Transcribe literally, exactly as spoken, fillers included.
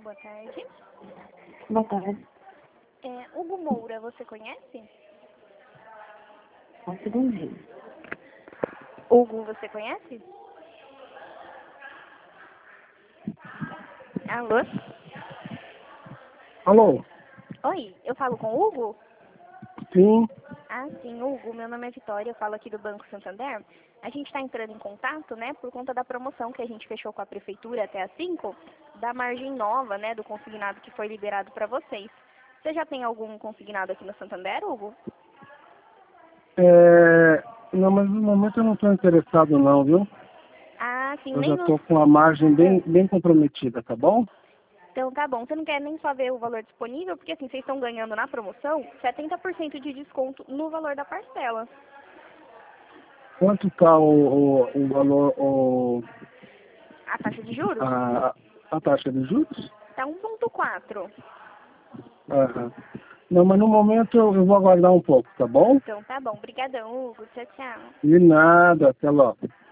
Boa tarde. Boa tarde. É, Hugo Moura, você conhece? Só um segundinho. Hugo, você conhece? Alô? Alô? Oi, eu falo com o Hugo? Sim. Ah, sim, Hugo, meu nome é Vitória, eu falo aqui do Banco Santander. A gente está entrando em contato, né, por conta da promoção que a gente fechou com a Prefeitura até às cinco, da margem nova, né, do consignado que foi liberado para vocês. Você já tem algum consignado aqui no Santander, Hugo? É... Não, mas no momento eu não estou interessado não, viu? Ah, sim, Eu nem já no... estou com a margem bem, bem comprometida, tá bom? Então tá bom, você não quer nem só ver o valor disponível, porque assim, vocês estão ganhando na promoção setenta por cento de desconto no valor da parcela. Quanto está o, o, o valor, o, A taxa de juros a, a taxa de juros? tá um ponto quatro. Aham. Não, mas no momento eu, eu vou aguardar um pouco, tá bom? Então tá bom, brigadão, Hugo, tchau, tchau. De nada, até logo.